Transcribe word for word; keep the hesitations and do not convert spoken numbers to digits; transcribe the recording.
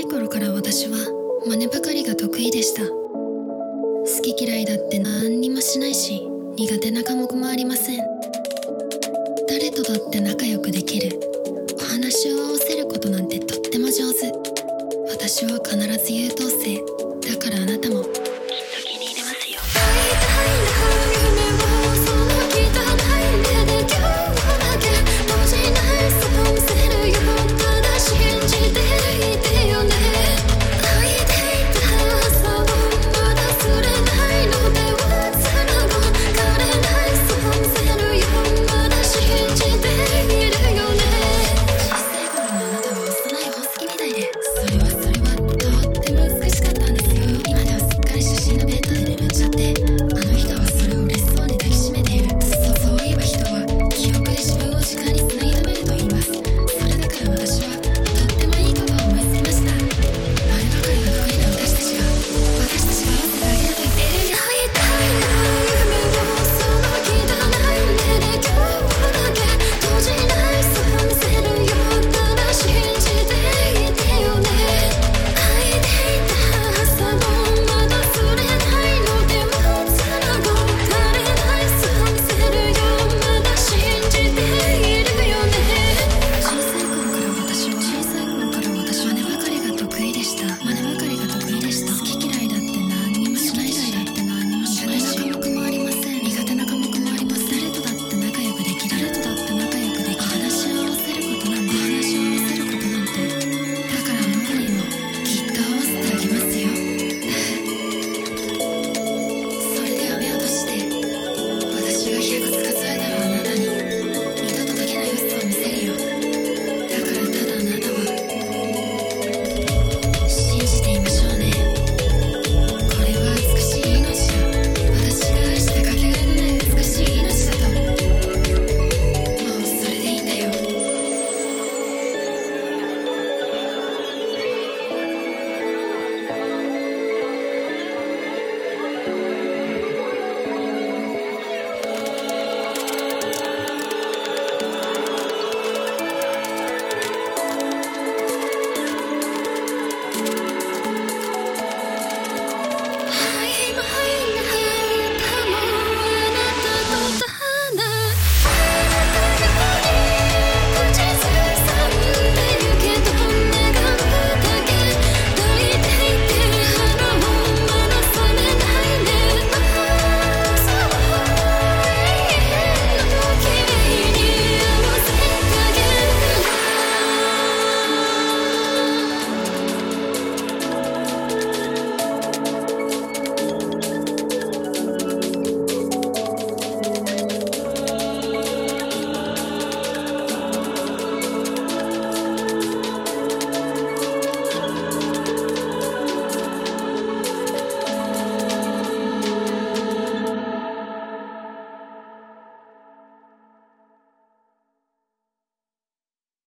い頃から私は真似ばかりが得意でした。好き嫌いだって何にもしないし、苦手な科目もありません。誰とだって仲良くできる。お話を合わせることなんてとっても上手。私は必ず優等生。